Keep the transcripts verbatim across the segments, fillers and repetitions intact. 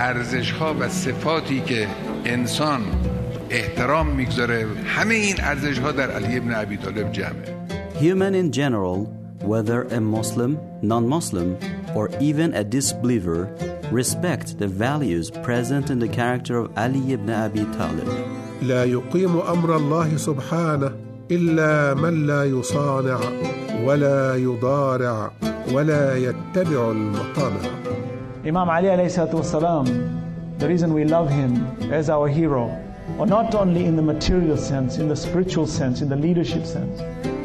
ارزش‌ها و صفاتی که انسان احترام میگذاره، همه این ارزش‌ها در علی ابن ابی طالب جمعه. Human in general, whether a Muslim, non-Muslim, or even a disbeliever, respect the values present in the character of Ali ibn Abi Talib. لا يقيم أمر الله سبحانه إلا من لا يصانع ولا يضارع ولا يتبع المطامع. Imam Ali alayhi salatu wasalam, the reason we love him as our hero, or not only in the material sense, in the spiritual sense, in the leadership sense.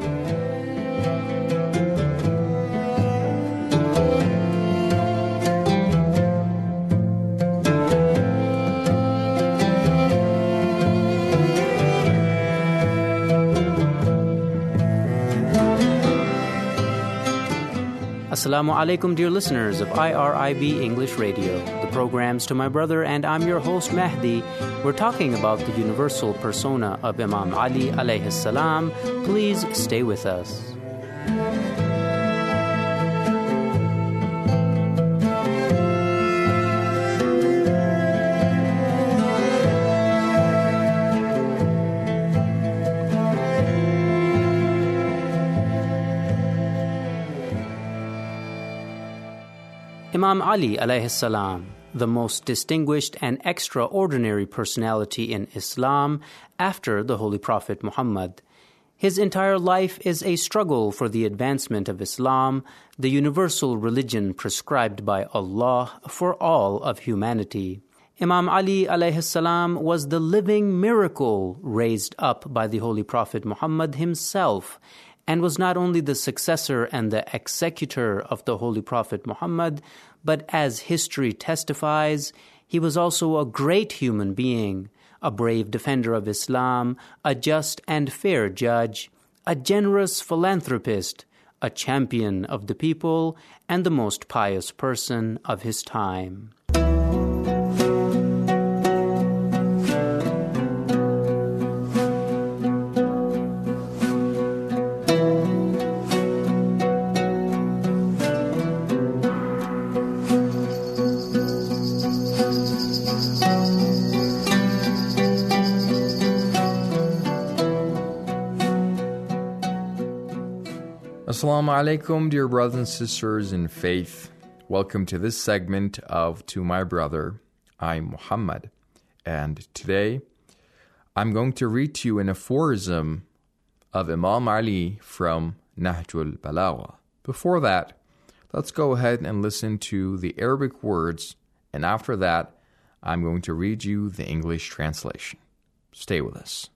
Assalamu alaikum, dear listeners of I R I B English Radio, the programs to my brother, and I'm your host Mahdi. We're talking about the universal persona of Imam Ali alayhi salam. Please stay with us. Imam Ali alayhi salam, the most distinguished and extraordinary personality in Islam after the Holy Prophet Muhammad. His entire life is a struggle for the advancement of Islam, the universal religion prescribed by Allah for all of humanity. Imam Ali alayhi salam was the living miracle raised up by the Holy Prophet Muhammad himself, and was not only the successor and the executor of the Holy Prophet Muhammad, but as history testifies, he was also a great human being, a brave defender of Islam, a just and fair judge, a generous philanthropist, a champion of the people, and the most pious person of his time. Assalamu alaikum, dear brothers and sisters in faith. Welcome to this segment of To My Brother, I'm Muhammad. And today, I'm going to read to you an aphorism of Imam Ali from Nahjul Balagha. Before that, let's go ahead and listen to the Arabic words, and after that, I'm going to read you the English translation. Stay with us.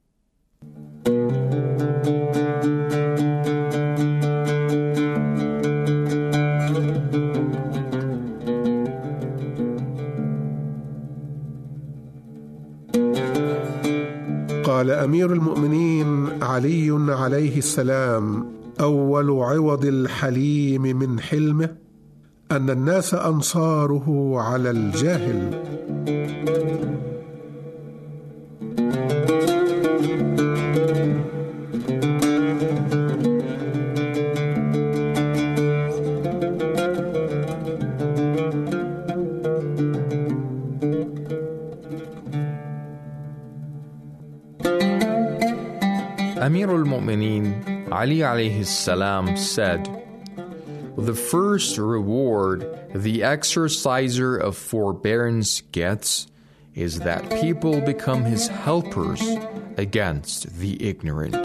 قال أمير المؤمنين علي عليه السلام: أول عوض الحليم من حلمه أن الناس أنصاره على الجاهل. Amir al-Mu'mineen Ali alayhi salam said, "The first reward the exerciser of forbearance gets is that people become his helpers against the ignorant."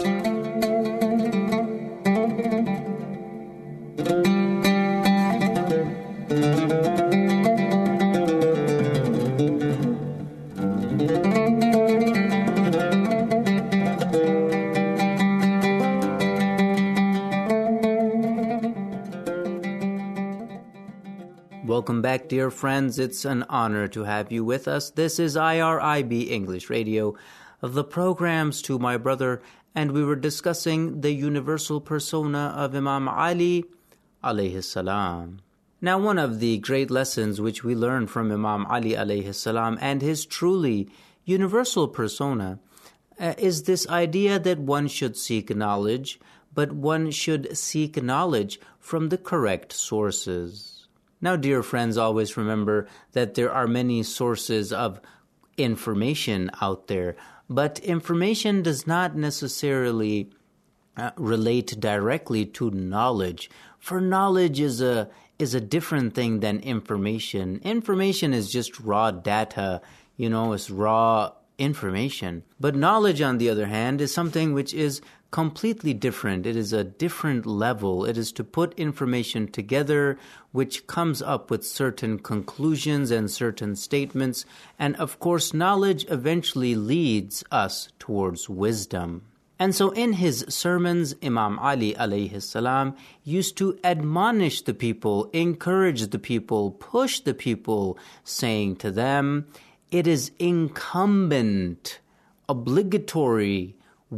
Welcome back, dear friends. It's an honor to have you with us. This is I R I B English Radio, of the programs To My Brother, and we were discussing the universal persona of Imam Ali alayhi salam. Now, one of the great lessons which we learn from Imam Ali alayhi salam and his truly universal persona uh, is this idea that one should seek knowledge, but one should seek knowledge from the correct sources. Now, dear friends, always remember that there are many sources of information out there, but information does not necessarily uh, relate directly to knowledge. For knowledge is a is a different thing than information. Information is just raw data, you know, it's raw information. But knowledge, on the other hand, is something which is completely different. It is a different level. It is to put information together which comes up with certain conclusions and certain statements. And of course, knowledge eventually leads us towards wisdom. And so in his sermons, Imam Ali alayhi salam used to admonish the people, encourage the people, push the people, saying to them, it is incumbent, obligatory,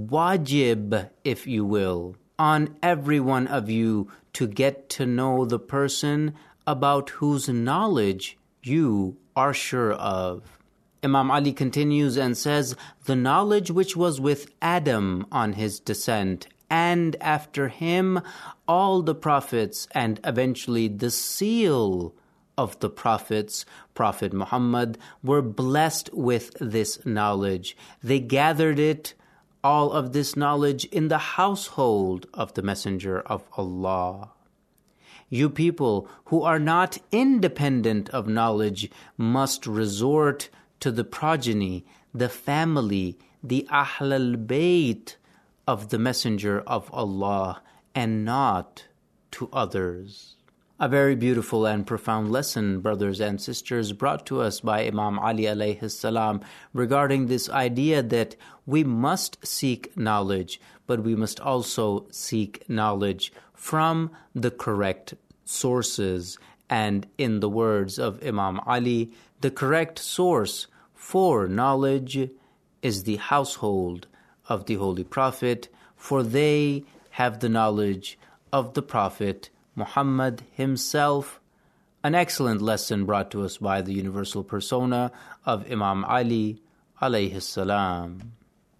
wajib, if you will, on every one of you to get to know the person about whose knowledge you are sure of. Imam Ali continues and says, the knowledge which was with Adam on his descent, and after him all the prophets, and eventually the seal of the prophets, Prophet Muhammad, were blessed with this knowledge. They gathered it, all of this knowledge, in the household of the Messenger of Allah. You people who are not independent of knowledge must resort to the progeny, the family, the Ahl al-Bayt of the Messenger of Allah, and not to others. A very beautiful and profound lesson, brothers and sisters, brought to us by Imam Ali alayhi salam regarding this idea that we must seek knowledge, but we must also seek knowledge from the correct sources. And in the words of Imam Ali, the correct source for knowledge is the household of the Holy Prophet, for they have the knowledge of the Prophet Muhammad himself. An excellent lesson brought to us by the universal persona of Imam Ali alayhi salam.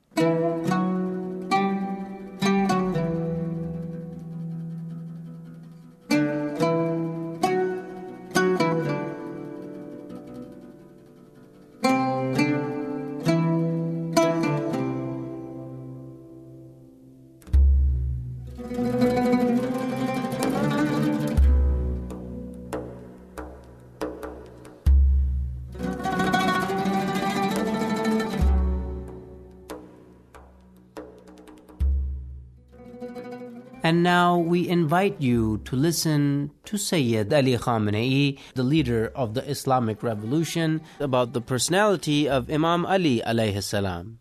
And now we invite you to listen to Sayyid Ali Khamenei, the leader of the Islamic Revolution, about the personality of Imam Ali alayhi salam.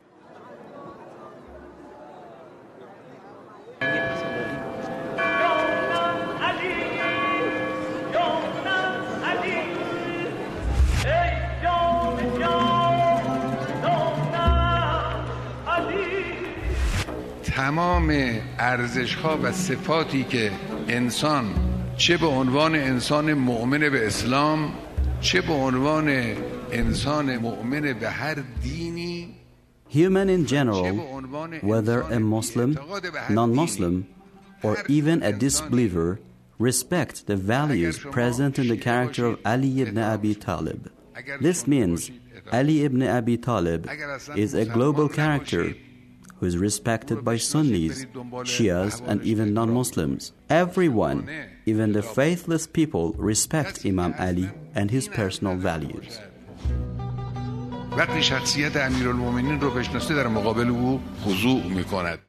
تمام ارزش‌ها و صفاتی که انسان چه به عنوان انسان مؤمن به اسلام چه به عنوان انسان مؤمن به هر دینی Human in general, whether a Muslim, non-Muslim, or even a disbeliever, respect the values present in the character of Ali ibn Abi Talib. This means Ali ibn Abi Talib is a global character who is respected by Sunnis, Shias, and even non-Muslims. Everyone, even the faithless people, respect Imam Ali and his personal values. وقتی شخصیت امیرالمومنین رو بشناسه در مقابل او خضوع میکند.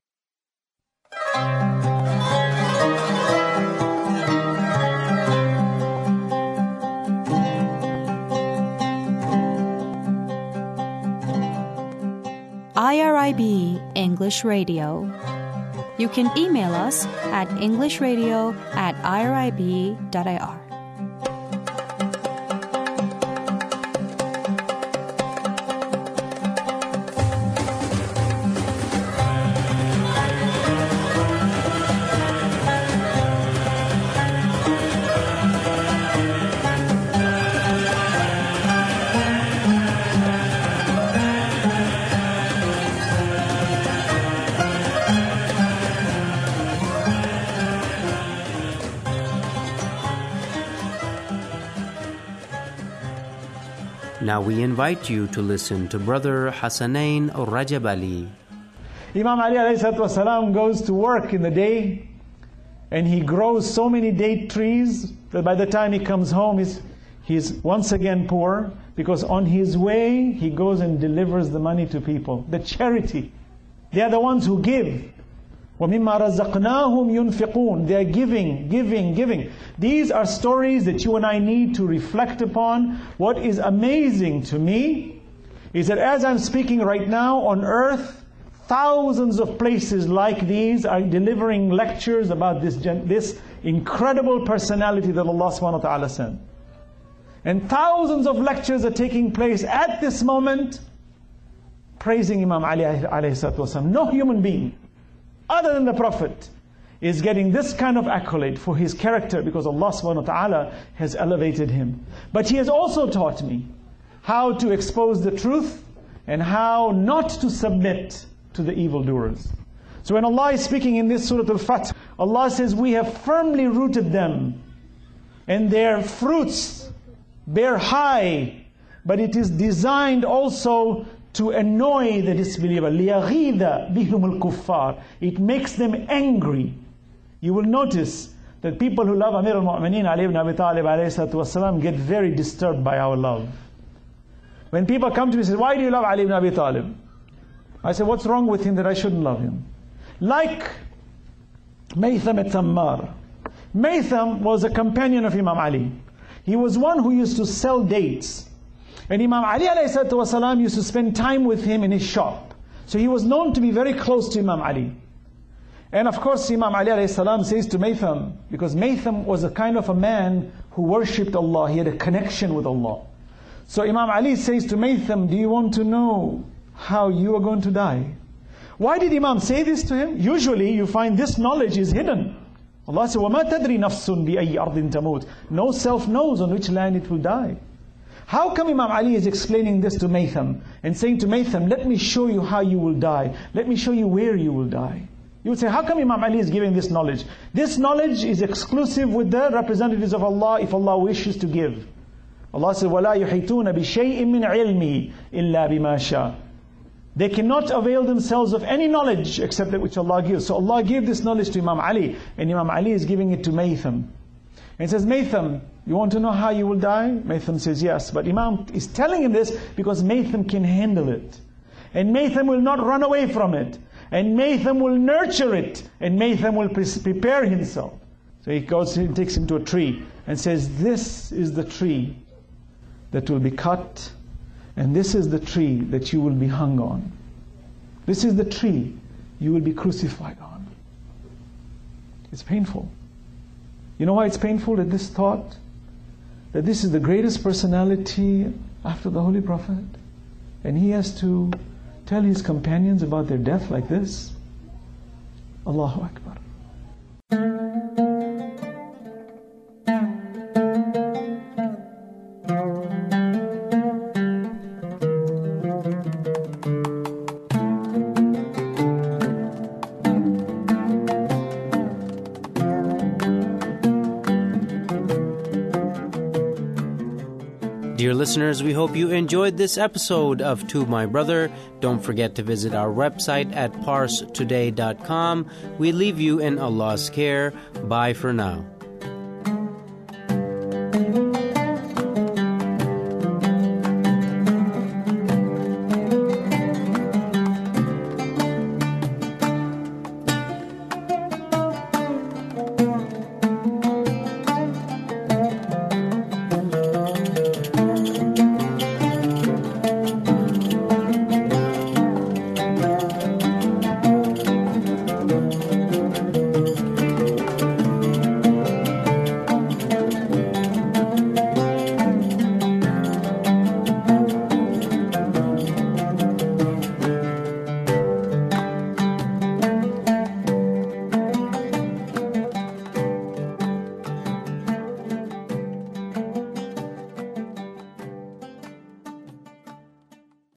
I R I B English Radio. You can email us at englishradio at irib.ir. Now we invite you to listen to Brother Hassanain Rajab Ali. Imam Ali alayhi salatu wasalam goes to work in the day, and he grows so many date trees that by the time he comes home, he's, he's once again poor, because on his way, he goes and delivers the money to people. The charity. They are the ones who give. وَمِمَّا رَزَقْنَاهُمْ يُنْفِقُونَ. They are giving, giving, giving. These are stories that you and I need to reflect upon. What is amazing to me is that as I'm speaking right now on earth, thousands of places like these are delivering lectures about this, this incredible personality that Allah subhanahu wa ta'ala sent. And thousands of lectures are taking place at this moment praising Imam Ali alayhi salatu wasalam. No human being other than the Prophet is getting this kind of accolade for his character, because Allah subhanahu wa ta'ala has elevated him. But he has also taught me how to expose the truth and how not to submit to the evildoers. So when Allah is speaking in this Surah Al-Fath, Allah says, we have firmly rooted them, and their fruits bear high, but it is designed also to annoy the disbeliever. لِيَغِيدَ بِهُمُ الْكُفَّارِ. It makes them angry. You will notice that people who love Amir al-Mu'mineen Ali ibn Abi Talib alayhi wasalam get very disturbed by our love. When people come to me and say, why do you love Ali ibn Abi Talib? I say, what's wrong with him that I shouldn't love him? Like Maytham al-Tammar. Maytham was a companion of Imam Ali. He was one who used to sell dates. And Imam Ali alayhi wasalam used to spend time with him in his shop. So he was known to be very close to Imam Ali. And of course Imam Ali alayhi salam says to Maytham, because Maytham was a kind of a man who worshipped Allah. He had a connection with Allah. So Imam Ali says to Maytham, do you want to know how you are going to die? Why did Imam say this to him? Usually you find this knowledge is hidden. Allah says, وَمَا تَدْرِي نَفْسٌ بِأَيِّ أَرْضٍ تَمُوتٍ. No self knows on which land it will die. How come Imam Ali is explaining this to Maytham and saying to Maytham, let me show you how you will die. Let me show you where you will die. You would say, how come Imam Ali is giving this knowledge? This knowledge is exclusive with the representatives of Allah if Allah wishes to give. Allah says, وَلَا يُحِيطُونَ بِشَيْءٍ مِّنْ عِلْمِهِ إِلَّا بِمَا شَاءَ. They cannot avail themselves of any knowledge except that which Allah gives. So Allah gave this knowledge to Imam Ali, and Imam Ali is giving it to Maytham. And he says, Maytham, you want to know how you will die? Maytham says, yes. But Imam is telling him this because Maytham can handle it. And Maytham will not run away from it. And Maytham will nurture it. And Maytham will pre- prepare himself. So he goes and takes him to a tree and says, this is the tree that will be cut, and this is the tree that you will be hung on. This is the tree you will be crucified on. It's painful. You know why it's painful? That this thought, that this is the greatest personality after the Holy Prophet, and he has to tell his companions about their death like this. Allahu Akbar. Dear listeners, we hope you enjoyed this episode of To My Brother. Don't forget to visit our website at parse today dot com. We leave you in Allah's care. Bye for now.